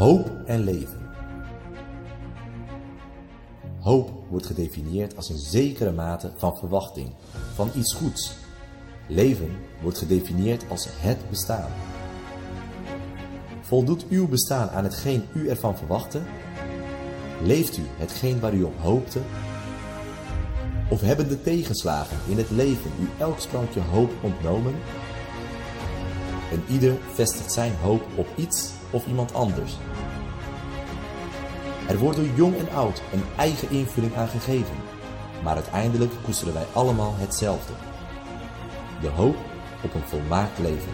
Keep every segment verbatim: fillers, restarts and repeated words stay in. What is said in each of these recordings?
Hoop en leven. Hoop wordt gedefinieerd als een zekere mate van verwachting, van iets goeds. Leven wordt gedefinieerd als het bestaan. Voldoet uw bestaan aan hetgeen u ervan verwachtte? Leeft u hetgeen waar u op hoopte? Of hebben de tegenslagen in het leven u elk sprankje hoop ontnomen? En ieder vestigt zijn hoop op iets of iemand anders. Er wordt door jong en oud een eigen invulling aan gegeven, maar uiteindelijk koesteren wij allemaal hetzelfde. De hoop op een volmaakt leven.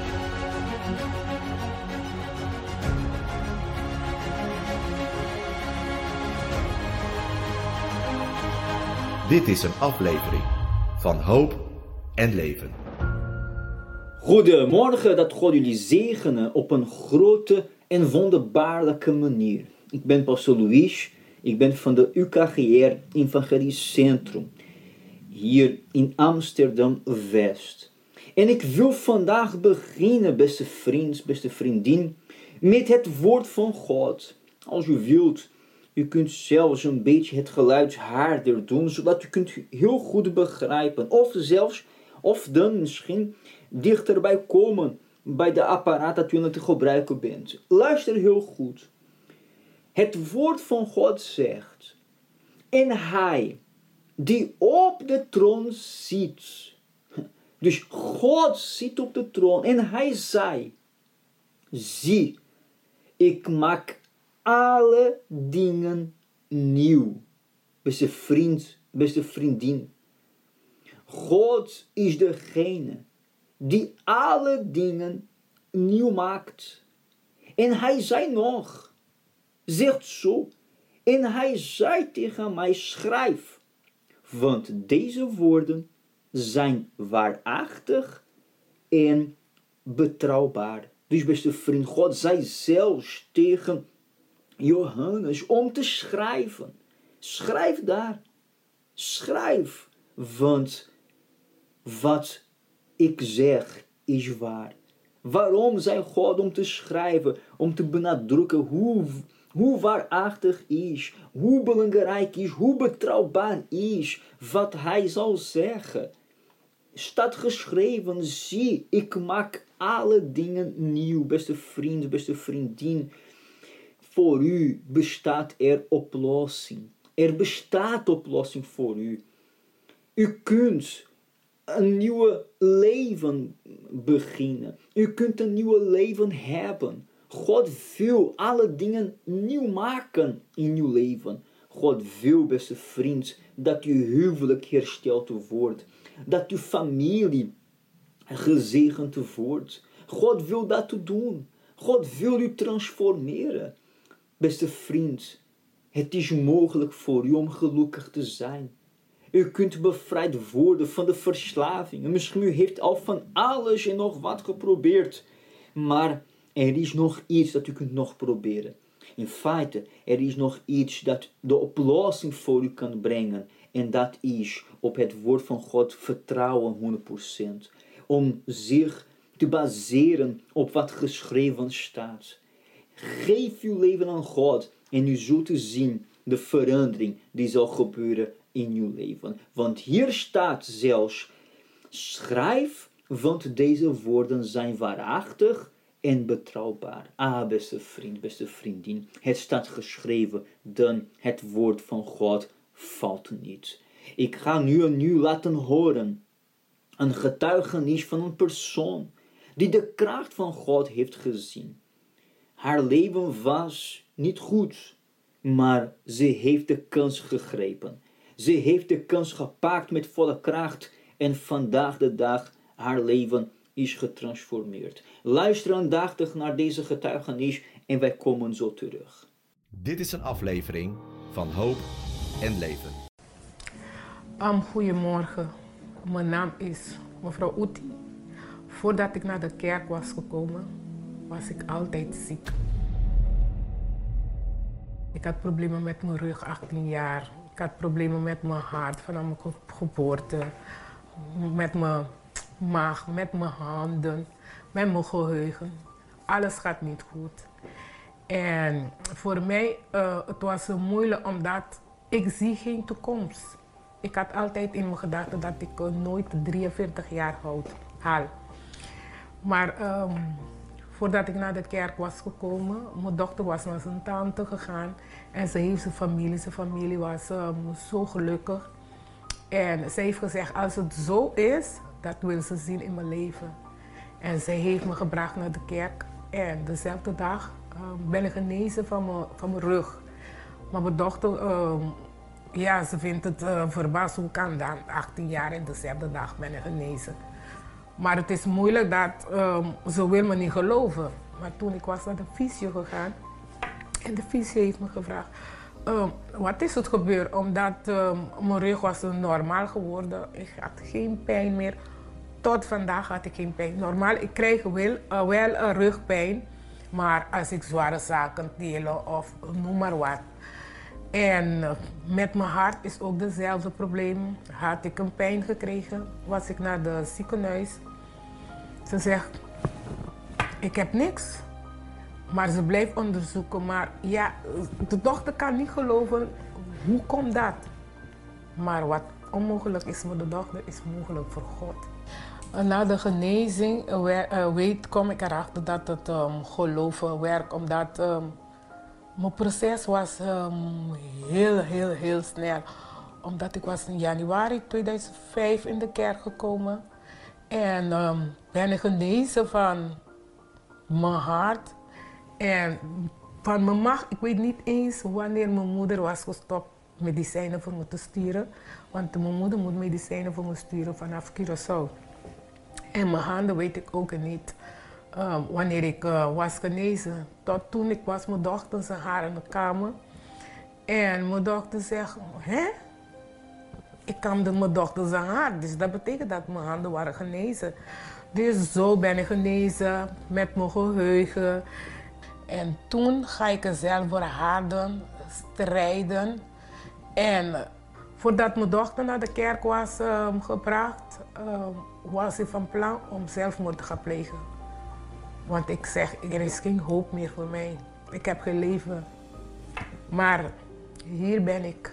Dit is een aflevering van Hoop en Leven. Goedemorgen, dat God jullie zegenen op een grote en wonderbaarlijke manier. Ik ben Pastor Luis, ik ben van de U K G R Evangelisch Centrum, hier in Amsterdam-West. En ik wil vandaag beginnen, beste vriend, beste vriendin, met het woord van God. Als u wilt, u kunt zelfs een beetje het geluid harder doen, zodat u kunt heel goed begrijpen. Of zelfs, of dan misschien dichterbij komen bij de apparaat dat u aan het gebruiken bent. Luister heel goed. Het woord van God zegt: en hij die op de troon zit. Dus God zit op de troon en hij zei: zie, ik maak alle dingen nieuw. Beste vriend, beste vriendin. God is degene die alle dingen nieuw maakt. En hij zei nog, zegt zo, en hij zei tegen mij: schrijf, want deze woorden zijn waarachtig en betrouwbaar. Dus beste vriend, God zei zelfs tegen Johannes om te schrijven. Schrijf daar. Schrijf, want wat ik zeg is waar. Waarom zei God om te schrijven? Om te benadrukken hoe, hoe waarachtig is, hoe belangrijk is, hoe betrouwbaar is wat hij zal zeggen. Staat geschreven, zie, ik maak alle dingen nieuw. Beste vriend, beste vriendin, voor u bestaat er oplossing. Er bestaat oplossing voor u. U kunt een nieuw leven beginnen. U kunt een nieuw leven hebben. God wil alle dingen nieuw maken in uw leven. God wil, beste vriend, dat uw huwelijk hersteld wordt. Dat uw familie gezegend wordt. God wil dat doen. God wil u transformeren. Beste vriend, het is mogelijk voor u om gelukkig te zijn. U kunt bevrijd worden van de verslaving. Misschien u heeft al van alles en nog wat geprobeerd. Maar er is nog iets dat u kunt nog proberen. In feite, er is nog iets dat de oplossing voor u kan brengen. En dat is op het woord van God vertrouwen honderd procent. Om zich te baseren op wat geschreven staat. Geef uw leven aan God en u zult zien de verandering die zal gebeuren in uw leven. Want hier staat zelfs: schrijf, want deze woorden zijn waarachtig en betrouwbaar. Ah, beste vriend, beste vriendin, het staat geschreven, dan het woord van God valt niet. Ik ga nu en nu laten horen een getuigenis van een persoon die de kracht van God heeft gezien. Haar leven was niet goed, maar ze heeft de kans gegrepen. Ze heeft de kans gepakt met volle kracht en vandaag de dag haar leven is getransformeerd. Luister aandachtig naar deze getuigenis en wij komen zo terug. Dit is een aflevering van Hoop en Leven. Um, goedemorgen, mijn naam is mevrouw Uti. Voordat ik naar de kerk was gekomen, was ik altijd ziek. Ik had problemen met mijn rug, achttien jaar. Ik had problemen met mijn hart vanaf mijn geboorte. Met mijn maag, met mijn handen, met mijn geheugen. Alles gaat niet goed. En voor mij uh, het was het moeilijk omdat ik zie geen toekomst. Ik had altijd in mijn gedachten dat ik uh, nooit drieënveertig jaar oud haal. Maar um, voordat ik naar de kerk was gekomen, mijn dochter was naar zijn tante gegaan en ze heeft zijn familie. Zijn familie was um, zo gelukkig. En ze heeft gezegd, als het zo is, dat wil ze zien in mijn leven. En zij heeft me gebracht naar de kerk. En dezelfde dag um, ben ik genezen van mijn, van mijn rug. Maar mijn dochter, um, ja, ze vindt het uh, verbaasd, hoe kan dat? achttien jaar en dezelfde dag ben ik genezen. Maar het is moeilijk dat um, ze wil me niet geloven. Maar toen ik was naar de fysio gegaan en de fysio heeft me gevraagd, um, wat is het gebeurd? Omdat um, mijn rug was normaal geworden. Ik had geen pijn meer. Tot vandaag had ik geen pijn. Normaal, ik krijg wel, uh, wel een rugpijn, maar als ik zware zaken tillen of noem maar wat. En uh, met mijn hart is ook hetzelfde probleem. Had ik een pijn gekregen, was ik naar de ziekenhuis. Ze zegt, ik heb niks. Maar ze blijft onderzoeken. Maar ja, de dochter kan niet geloven, hoe komt dat? Maar wat onmogelijk is voor de dochter, is mogelijk voor God. Na de genezing uh, weet, kom ik erachter dat het um, geloven werkt. Omdat um, mijn proces was um, heel, heel, heel snel. Omdat ik was in januari tweeduizend vijf in de kerk gekomen. En um, ben ik genezen van mijn hart en van mijn maag. Ik weet niet eens wanneer mijn moeder was gestopt medicijnen voor me te sturen. Want mijn moeder moet medicijnen voor me sturen vanaf Curaçao. En mijn handen weet ik ook niet um, wanneer ik uh, was genezen. Tot toen ik was mijn dochter zijn haar in de kamer. En mijn dochter zegt, hè? Ik kamde mijn dochter zijn haar. Dus dat betekent dat mijn handen waren genezen. Dus zo ben ik genezen met mijn geheugen. En toen ga ik er zelf voor harden, strijden. En voordat mijn dochter naar de kerk was um, gebracht, um, was ik van plan om zelfmoord te gaan plegen. Want ik zeg, er is geen hoop meer voor mij. Ik heb geen leven. Maar hier ben ik.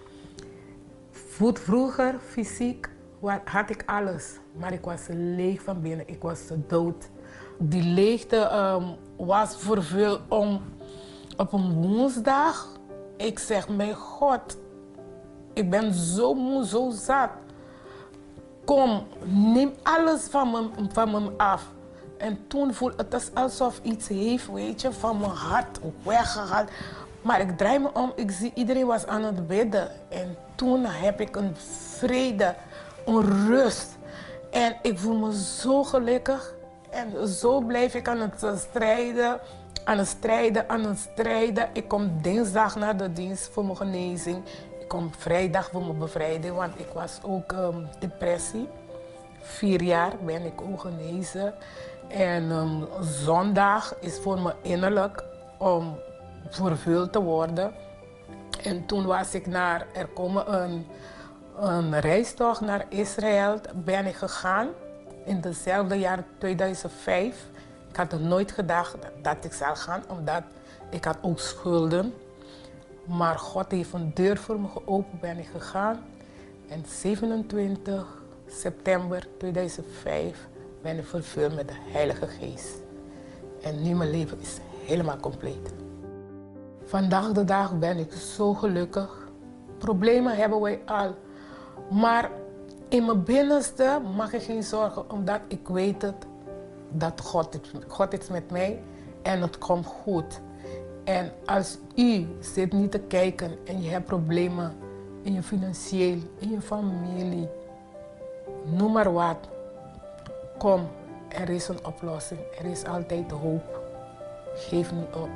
Vroeger, fysiek, had ik alles. Maar ik was leeg van binnen. Ik was dood. Die leegte um, was vervuld om op een woensdag. Ik zeg, mijn God, ik ben zo moe, zo zat. Kom, neem alles van me, van me af. En toen voelde het alsof iets heeft, weet je, van mijn hart weggehaald. Maar ik draai me om, ik zie iedereen was aan het bidden. En toen heb ik een vrede, een rust. En ik voel me zo gelukkig. En zo blijf ik aan het strijden, aan het strijden, aan het strijden. Ik kom dinsdag naar de dienst voor mijn genezing. Ik kom vrijdag voor mijn bevrijding, want ik was ook um, depressie. Vier jaar ben ik ook genezen. En um, zondag is voor me innerlijk om vervuld te worden. En toen was ik naar, er komen een, een reistocht naar Israël, ben ik gegaan. In hetzelfde jaar tweeduizend vijf. Ik had er nooit gedacht dat ik zou gaan, omdat ik had ook schulden. Maar God heeft een deur voor me geopend, ben ik gegaan. En zevenentwintig september tweeduizend vijf ben ik vervuld met de Heilige Geest. En nu mijn leven is helemaal compleet. Vandaag de dag ben ik zo gelukkig. Problemen hebben wij al. Maar in mijn binnenste mag ik geen zorgen, omdat ik weet het, dat God, God is met mij en het komt goed. En als u zit niet te kijken en je hebt problemen in je financieel, in je familie, noem maar wat. Kom, er is een oplossing. Er is altijd hoop. Geef niet op.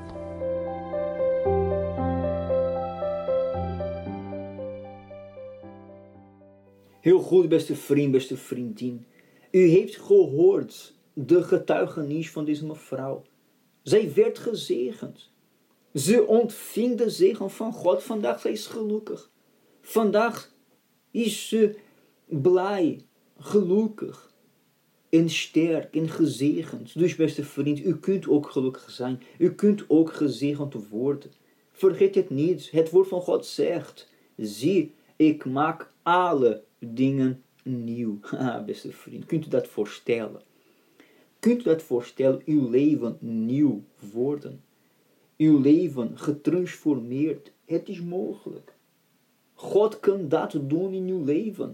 Heel goed, beste vriend, beste vriendin. U heeft gehoord de getuigenis van deze mevrouw. Zij werd gezegend. Ze ontving de zegen van God. Vandaag zij is gelukkig. Vandaag is ze blij, gelukkig. en sterk en gezegend. Dus beste vriend, u kunt ook gelukkig zijn. U kunt ook gezegend worden. Vergeet het niet. Het woord van God zegt, zie, ik maak alle dingen nieuw. Ah, beste vriend, kunt u dat voorstellen? Kunt u dat voorstellen, uw leven nieuw worden? Uw leven getransformeerd. Het is mogelijk. God kan dat doen in uw leven.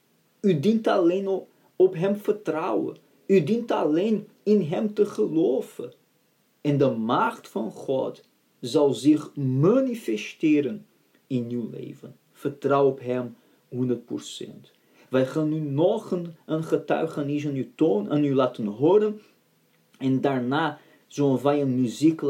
U dient alleen op, op hem vertrouwen. U dient alleen in hem te geloven. En de macht van God zal zich manifesteren in uw leven. Vertrouw op hem honderd procent. Wij gaan nu nog een, een getuigenis aan u, toon, aan u laten horen. En daarna zullen wij een muziek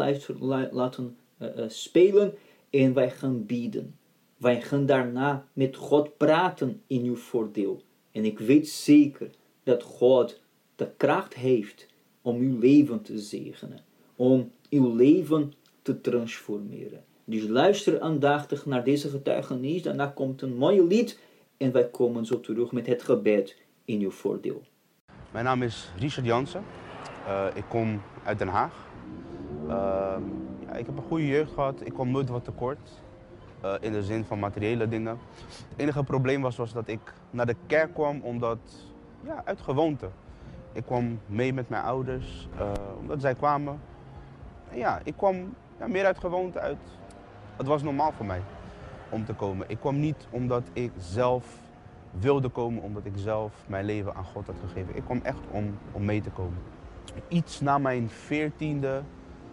laten uh, uh, spelen. En wij gaan bidden. Wij gaan daarna met God praten in uw voordeel. En ik weet zeker dat God de kracht heeft om uw leven te zegenen. Om uw leven te transformeren. Dus luister aandachtig naar deze getuigenis. Daarna komt een mooie lied. En wij komen zo terug met het gebed in uw voordeel. Mijn naam is Richard Jansen. Uh, ik kom uit Den Haag. Uh, ja, ik heb een goede jeugd gehad. Ik kwam nooit wat tekort. Uh, in de zin van materiële dingen. Het enige probleem was, was dat ik naar de kerk kwam omdat, ja, uit gewoonte. Ik kwam mee met mijn ouders, uh, omdat zij kwamen. En ja, ik kwam ja, meer uit gewoonte uit. Het was normaal voor mij om te komen. Ik kwam niet omdat ik zelf wilde komen, omdat ik zelf mijn leven aan God had gegeven. Ik kwam echt om, om mee te komen. Iets na mijn veertiende,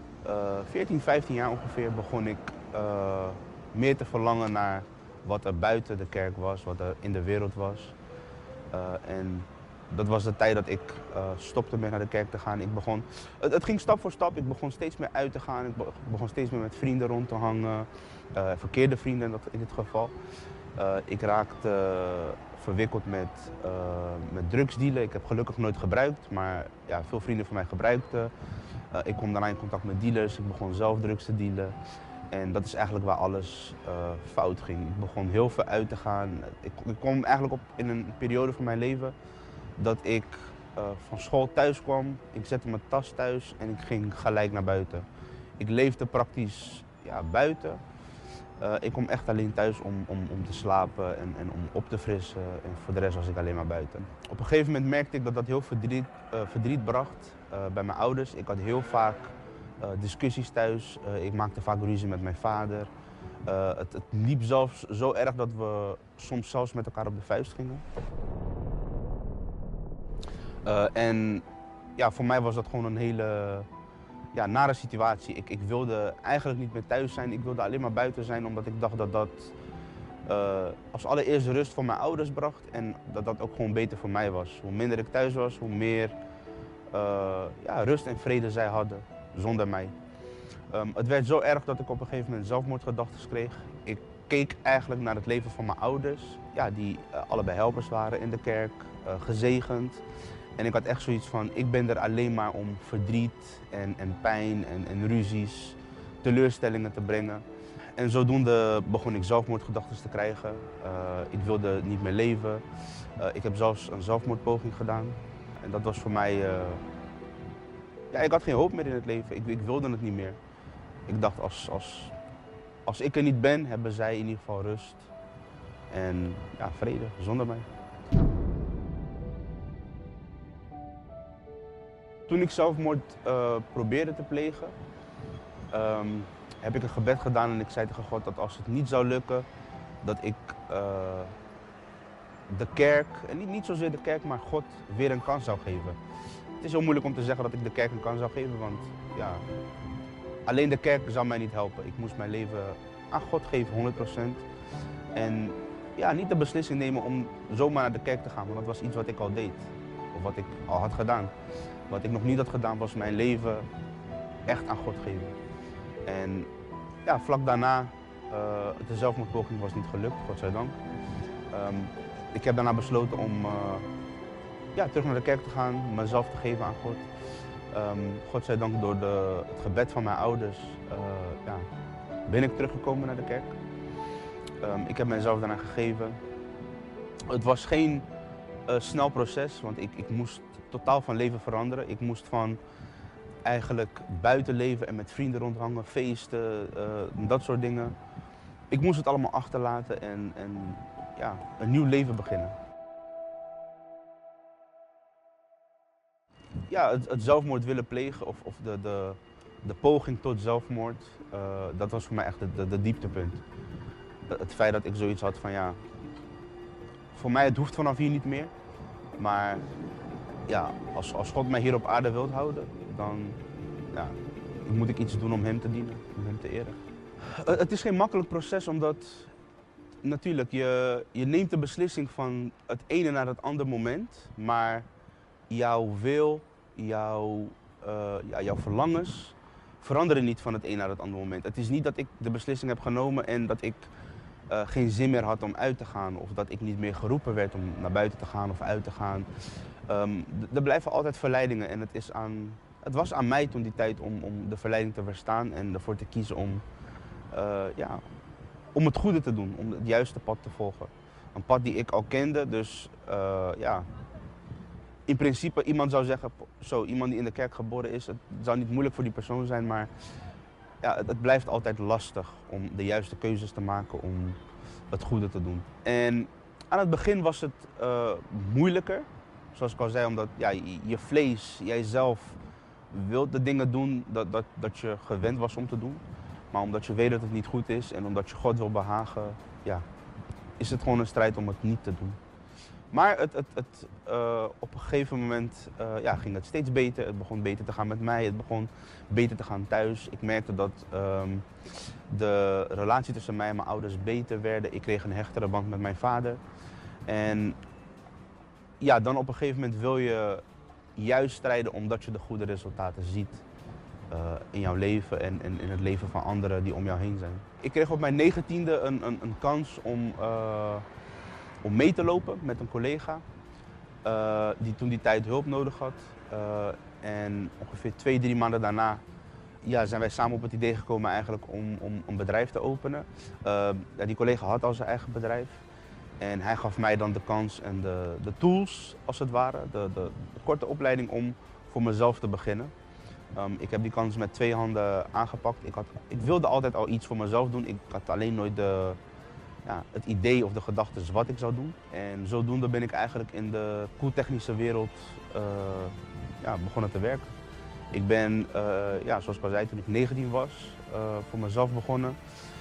uh, veertien, vijftien jaar ongeveer, begon ik uh, meer te verlangen naar wat er buiten de kerk was, wat er in de wereld was. Uh, en dat was de tijd dat ik uh, stopte met naar de kerk te gaan. Ik begon, het, het ging stap voor stap, ik begon steeds meer uit te gaan. Ik begon steeds meer met vrienden rond te hangen, uh, verkeerde vrienden in, dat, in dit geval. Uh, ik raakte uh, verwikkeld met, uh, met drugsdealen. Ik heb gelukkig nooit gebruikt, maar ja, veel vrienden van mij gebruikten. Uh, ik kwam daarna in contact met dealers, ik begon zelf drugs te dealen. En dat is eigenlijk waar alles uh, fout ging. Ik begon heel veel uit te gaan. Ik, ik kwam eigenlijk op in een periode van mijn leven dat ik uh, van school thuis kwam. Ik zette mijn tas thuis en ik ging gelijk naar buiten. Ik leefde praktisch ja, buiten. Uh, ik kom echt alleen thuis om, om, om te slapen en, en om op te frissen. En voor de rest was ik alleen maar buiten. Op een gegeven moment merkte ik dat dat heel verdriet, uh, verdriet bracht uh, bij mijn ouders. Ik had heel vaak uh, discussies thuis. Uh, ik maakte vaak ruzie met mijn vader. Uh, het, het liep zelfs zo erg dat we soms zelfs met elkaar op de vuist gingen. Uh, en ja, voor mij was dat gewoon een hele ja, nare situatie. Ik, ik wilde eigenlijk niet meer thuis zijn. Ik wilde alleen maar buiten zijn, omdat ik dacht dat dat uh, als allereerste rust voor mijn ouders bracht. En dat dat ook gewoon beter voor mij was. Hoe minder ik thuis was, hoe meer uh, ja, rust en vrede zij hadden zonder mij. Um, het werd zo erg dat ik op een gegeven moment zelfmoordgedachten kreeg. Ik keek eigenlijk naar het leven van mijn ouders, ja, die uh, allebei helpers waren in de kerk, uh, gezegend. En ik had echt zoiets van, ik ben er alleen maar om verdriet en, en pijn en, en ruzies, teleurstellingen te brengen. En zodoende begon ik zelfmoordgedachten te krijgen. Uh, ik wilde niet meer leven. Uh, ik heb zelfs een zelfmoordpoging gedaan. En dat was voor mij, uh... ja, ik had geen hoop meer in het leven. Ik, ik wilde het niet meer. Ik dacht, als, als, als ik er niet ben, hebben zij in ieder geval rust. En ja, vrede, zonder mij. Toen ik zelfmoord uh, probeerde te plegen, um, heb ik een gebed gedaan en ik zei tegen God dat als het niet zou lukken, dat ik uh, de kerk, en niet, niet zozeer de kerk, maar God weer een kans zou geven. Het is heel moeilijk om te zeggen dat ik de kerk een kans zou geven, want ja, alleen de kerk zou mij niet helpen. Ik moest mijn leven aan God geven, honderd procent. En ja, niet de beslissing nemen om zomaar naar de kerk te gaan, want dat was iets wat ik al deed. Of wat ik al had gedaan. Wat ik nog niet had gedaan was mijn leven echt aan God geven. En ja, vlak daarna, uh, de zelfmoordpoging was niet gelukt, godzijdank. Um, ik heb daarna besloten om uh, ja, terug naar de kerk te gaan, mezelf te geven aan God. Um, godzijdank door de, het gebed van mijn ouders uh, ja, ben ik teruggekomen naar de kerk. Um, ik heb mezelf daarna gegeven. Het was geen uh, snel proces, want ik, ik moest totaal van leven veranderen. Ik moest van eigenlijk buiten leven en met vrienden rondhangen, feesten, uh, dat soort dingen. Ik moest het allemaal achterlaten en, en ja, een nieuw leven beginnen. Ja, het, het zelfmoord willen plegen of, of de, de, de poging tot zelfmoord, uh, dat was voor mij echt de, de, de dieptepunt. Het feit dat ik zoiets had van ja, voor mij het hoeft vanaf hier niet meer. Maar ja, als, als God mij hier op aarde wilt houden, dan ja, moet ik iets doen om hem te dienen, om hem te eren. Het is geen makkelijk proces omdat natuurlijk je, je neemt de beslissing van het ene naar het andere moment. Maar jouw wil, jouw, uh, ja, jouw verlangens veranderen niet van het een naar het andere moment. Het is niet dat ik de beslissing heb genomen en dat ik uh, geen zin meer had om uit te gaan. Of dat ik niet meer geroepen werd om naar buiten te gaan of uit te gaan. Um, er blijven altijd verleidingen en het, is aan, het was aan mij toen die tijd om, om de verleiding te weerstaan en ervoor te kiezen om, uh, ja, om het goede te doen, om het juiste pad te volgen. Een pad die ik al kende, dus uh, ja, in principe iemand zou zeggen, zo, iemand die in de kerk geboren is, het zou niet moeilijk voor die persoon zijn, maar ja, het, het blijft altijd lastig om de juiste keuzes te maken om het goede te doen. En aan het begin was het uh, moeilijker, zoals ik al zei, omdat ja, je, je vlees, jijzelf wilt de dingen doen dat, dat, dat je gewend was om te doen. Maar omdat je weet dat het niet goed is en omdat je God wil behagen, ja, is het gewoon een strijd om het niet te doen. Maar het, het, het, uh, op een gegeven moment uh, ja, ging het steeds beter. Het begon beter te gaan met mij, het begon beter te gaan thuis. Ik merkte dat um, de relatie tussen mij en mijn ouders beter werden. Ik kreeg een hechtere band met mijn vader. En ja, dan op een gegeven moment wil je juist strijden omdat je de goede resultaten ziet. Uh, in jouw leven en, en in het leven van anderen die om jou heen zijn. Ik kreeg op mijn negentiende een, een, een kans om, uh, om mee te lopen met een collega uh, die toen die tijd hulp nodig had. Uh, en ongeveer twee, drie maanden daarna ja, zijn wij samen op het idee gekomen eigenlijk om, om een bedrijf te openen. Uh, ja, die collega had al zijn eigen bedrijf en hij gaf mij dan de kans en de, de tools als het ware, de, de, de korte opleiding om voor mezelf te beginnen. Um, ik heb die kans met twee handen aangepakt. Ik, had, ik wilde altijd al iets voor mezelf doen. Ik had alleen nooit de, ja, het idee of de gedachten wat ik zou doen. En zodoende ben ik eigenlijk in de koeltechnische wereld uh, ja, begonnen te werken. Ik ben, uh, ja, zoals ik al zei, toen ik negentien was, uh, voor mezelf begonnen.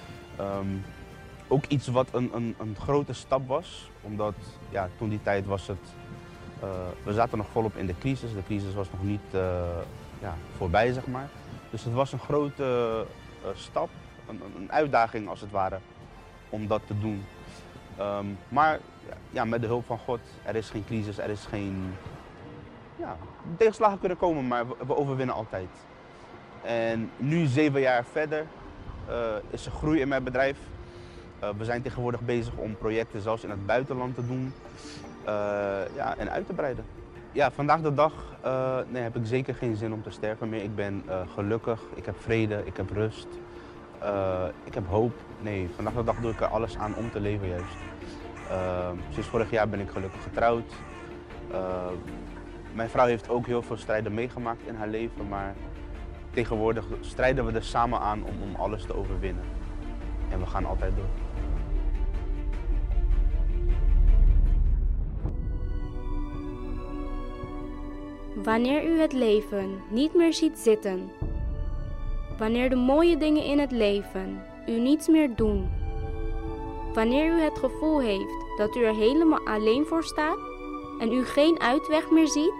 Um, ook iets wat een, een, een grote stap was, omdat ja, toen die tijd was het, uh, we zaten nog volop in de crisis. De crisis was nog niet uh, ja, voorbij, zeg maar. Dus het was een grote uh, stap, een, een uitdaging als het ware, om dat te doen. Um, maar ja, met de hulp van God, er is geen crisis, er is geen... Ja, tegenslagen kunnen komen, maar we, we overwinnen altijd. En nu, zeven jaar verder, uh, is er groei in mijn bedrijf. Uh, we zijn tegenwoordig bezig om projecten zelfs in het buitenland te doen uh, ja, en uit te breiden. Ja, vandaag de dag uh, nee, heb ik zeker geen zin om te sterven meer. Ik ben uh, gelukkig, ik heb vrede, ik heb rust, uh, ik heb hoop. Nee, vandaag de dag doe ik er alles aan om te leven juist. Uh, sinds vorig jaar ben ik gelukkig getrouwd. Uh, mijn vrouw heeft ook heel veel strijden meegemaakt in haar leven, maar tegenwoordig strijden we er samen aan om, om alles te overwinnen. En we gaan altijd door. Wanneer u het leven niet meer ziet zitten, wanneer de mooie dingen in het leven u niets meer doen, wanneer u het gevoel heeft dat u er helemaal alleen voor staat en u geen uitweg meer ziet,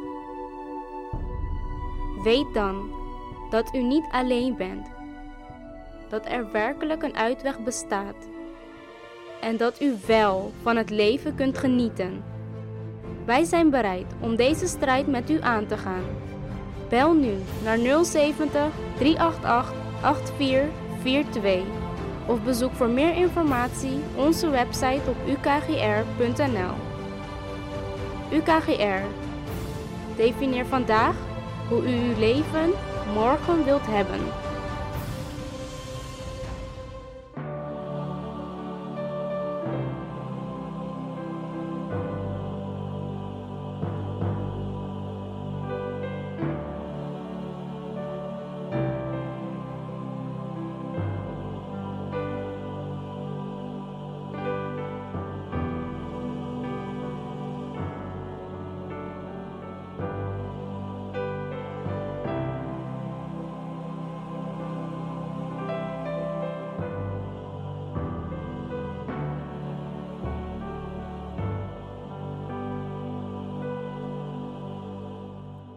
weet dan dat u niet alleen bent, dat er werkelijk een uitweg bestaat en dat u wel van het leven kunt genieten. Wij zijn bereid om deze strijd met u aan te gaan. Bel nu naar nul zeventig, drie acht acht, acht vier vier twee of bezoek voor meer informatie onze website op u k g r punt n l. U K G R. Definieer vandaag hoe u uw leven morgen wilt hebben.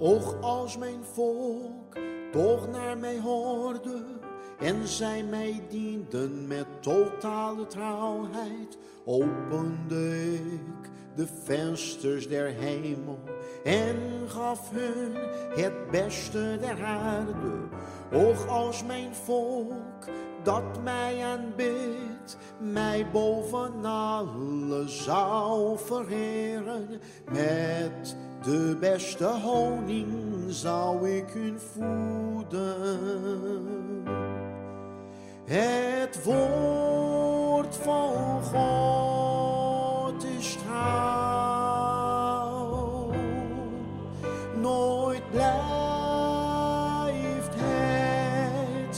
Och als mijn volk toch naar mij hoorde en zij mij dienden met totale trouwheid, opende ik de vensters der hemel en gaf hun het beste der aarde. Och als mijn volk dat mij aanbidt, mij boven alle zou vereren, met de beste honing zou ik hun voeden. Het woord van God is trouw, nooit blijft het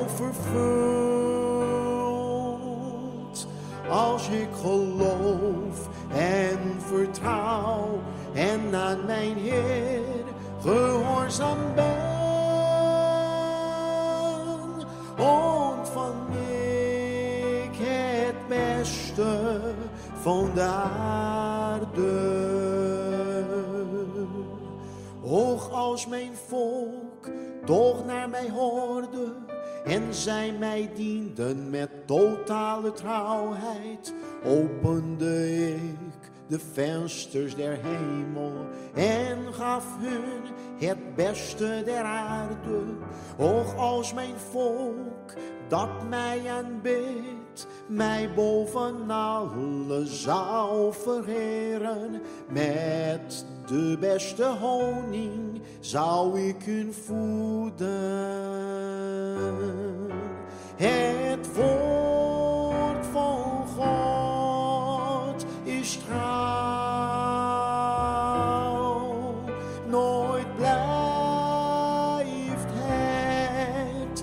onvervuld. Als ik geloof en vertrouw en aan mijn Heer gehoorzaam ben, ontvang ik het beste van de aarde. Och, als mijn volk toch naar mij hoorde en zij mij dienden met totale trouwheid, opende ik de vensters der hemel en gaf hun het beste der aarde. Och, als mijn volk dat mij aanbidt, mij boven alle zou vereren, met de beste honing zou ik hun voeden. Het woord van God is trouw, nooit blijft het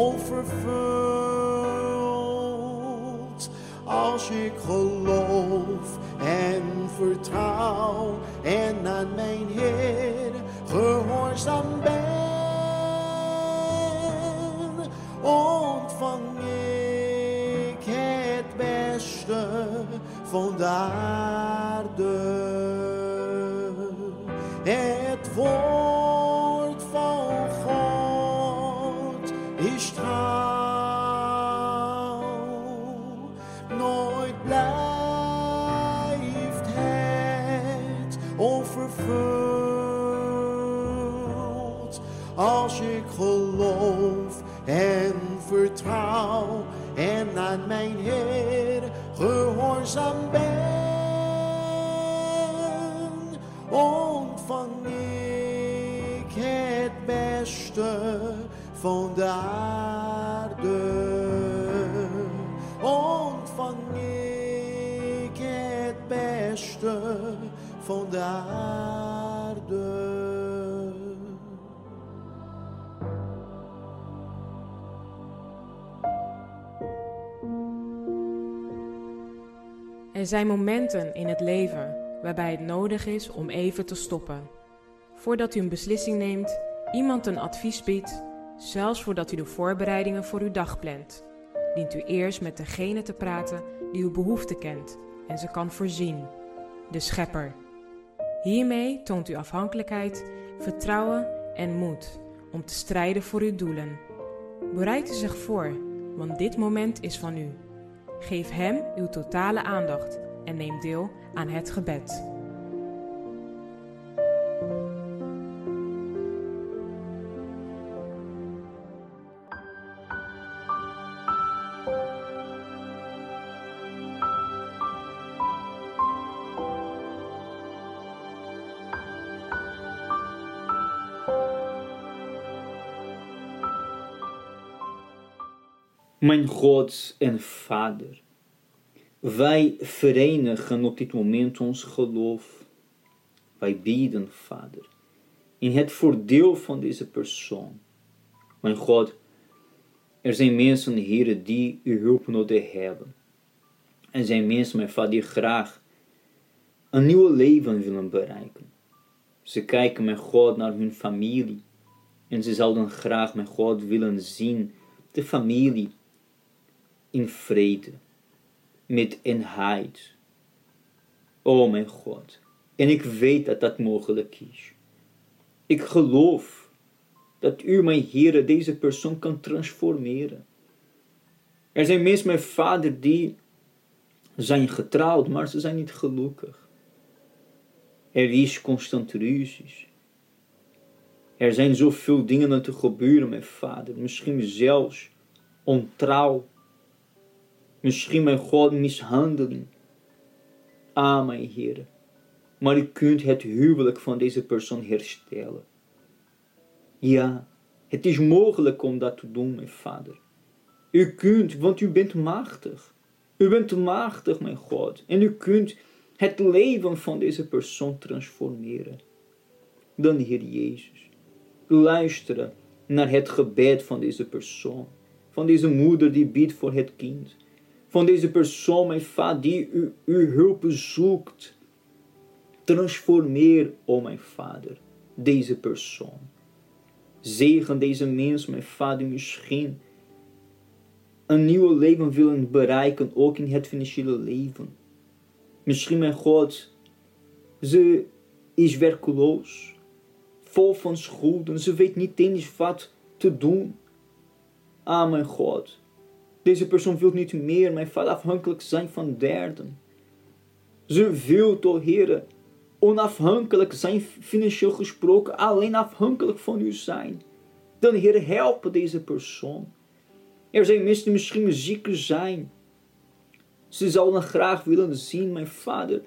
onvervuld. Als ik geloof en vertrouw en aan mijn Heer gehoorzaam ben, ontvang ik het beste van de aarde. Het woord van God is trouw, nooit blijft het onvervuld. Als ik geloof en vertrouw en aan mijn Heer gehoorzaam ben, ontvang ik het beste van de aarde. Ontvang ik het beste van de aarde. Er zijn momenten in het leven waarbij het nodig is om even te stoppen. Voordat u een beslissing neemt, iemand een advies biedt, zelfs voordat u de voorbereidingen voor uw dag plant, dient u eerst met degene te praten die uw behoeften kent en ze kan voorzien, de Schepper. Hiermee toont u afhankelijkheid, vertrouwen en moed om te strijden voor uw doelen. Bereid u zich voor, want dit moment is van u. Geef Hem uw totale aandacht en neem deel aan het gebed. Mijn God en Vader, wij verenigen op dit moment ons geloof. Wij bidden, Vader, in het voordeel van deze persoon. Mijn God, er zijn mensen, Heer, die uw hulp nodig hebben. Er zijn mensen, mijn Vader, die graag een nieuw leven willen bereiken. Ze kijken, mijn God, naar hun familie. En ze zouden graag, mijn God, willen zien de familie in vrede, met eenheid. O mijn God, en ik weet dat dat mogelijk is. Ik geloof dat u, mijn Heere, deze persoon kan transformeren. Er zijn mensen, mijn Vader, die zijn getrouwd, maar ze zijn niet gelukkig. Er is constant ruzies. Er zijn zoveel dingen aan te gebeuren, mijn Vader. Misschien zelfs ontrouw. Misschien, mijn God, mishandeling. Ah, mijn Heer. Maar u kunt het huwelijk van deze persoon herstellen. Ja, het is mogelijk om dat te doen, mijn Vader. U kunt, want u bent machtig. U bent machtig, mijn God. En u kunt het leven van deze persoon transformeren. Dan, Heer Jezus, luisteren naar het gebed van deze persoon. Van deze moeder die bidt voor het kind. Van deze persoon, mijn Vader, die u, uw hulp zoekt. Transformeer, o mijn Vader, deze persoon. Zegen deze mens, mijn Vader, misschien een nieuw leven willen bereiken, ook in het financiële leven. Misschien, mijn God, ze is werkeloos, vol van schulden, ze weet niet eens wat te doen. Ah, mijn God, deze persoon wil niet meer, mijn Vader, afhankelijk zijn van derden. Ze wil, toch, Heer, onafhankelijk zijn, financieel gesproken, alleen afhankelijk van u zijn. Dan, Heer, help deze persoon. Er zijn mensen die misschien ziek zijn. Ze zouden graag willen zien, mijn Vader,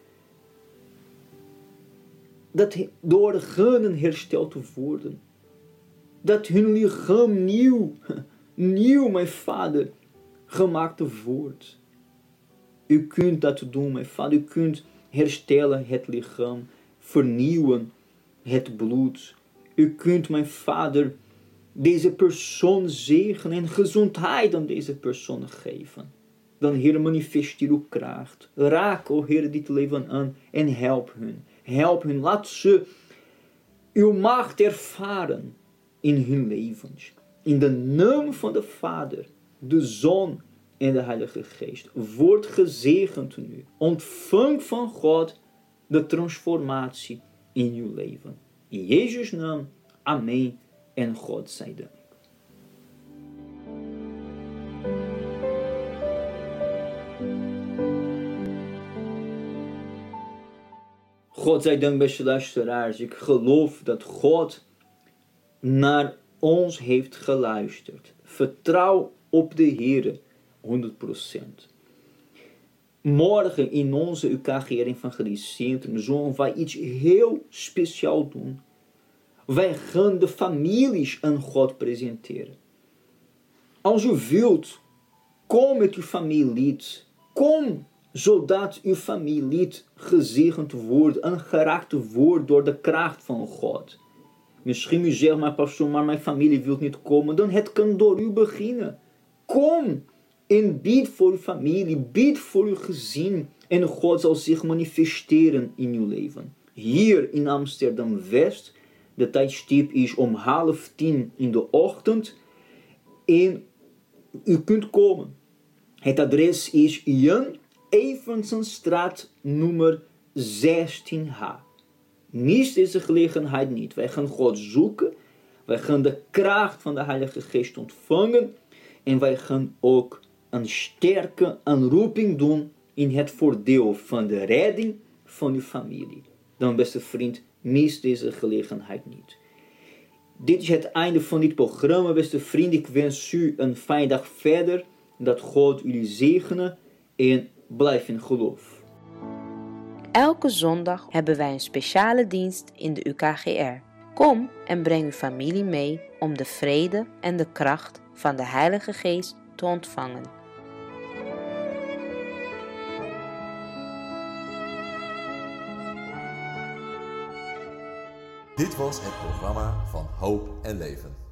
dat door de organen hersteld te worden. Dat hun lichaam nieuw, nieuw, mijn Vader, gemaakt wordt. U kunt dat doen, mijn Vader. U kunt herstellen het lichaam, vernieuwen het bloed. U kunt, mijn Vader, deze persoon zegenen en gezondheid aan deze persoon geven. Dan, Heer, manifesteer uw kracht. Raak, o Heer, dit leven aan en help hun. Help hun, laat ze uw macht ervaren in hun levens. In de naam van de Vader, de Zoon en de Heilige Geest. Word gezegend nu. Ontvang van God de transformatie in uw leven. In Jezus' naam, amen en God zij dank. God zij dank, beste luisteraars. Ik geloof dat God naar ons heeft geluisterd. Vertrouw op de Heer, honderd procent. Morgen in onze U K G R Evangelicentrum zullen wij iets heel speciaals doen. Wij gaan de families aan God presenteren. Als u wilt, kom met uw familielid. Kom, zodat uw familielid gezegend wordt en geraakt wordt door de kracht van God. Misschien u zegt, maar pastoor, maar mijn familie wil niet komen. Dan het kan door u beginnen. Kom en bid voor uw familie, bid voor uw gezin. En God zal zich manifesteren in uw leven. Hier in Amsterdam-West, de tijdstip is om half tien in de ochtend. En u kunt komen. Het adres is Jan Evensenstraat nummer zestien H. Mis deze gelegenheid niet. Wij gaan God zoeken. Wij gaan de kracht van de Heilige Geest ontvangen. En wij gaan ook een sterke aanroeping doen in het voordeel van de redding van uw familie. Dan, beste vriend, mis deze gelegenheid niet. Dit is het einde van dit programma, beste vriend. Ik wens u een fijne dag verder. Dat God jullie zegene en blijf in geloof. Elke zondag hebben wij een speciale dienst in de U K G R. Kom en breng uw familie mee om de vrede en de kracht van de Heilige Geest te ontvangen. Dit was het programma van Hoop en Leven.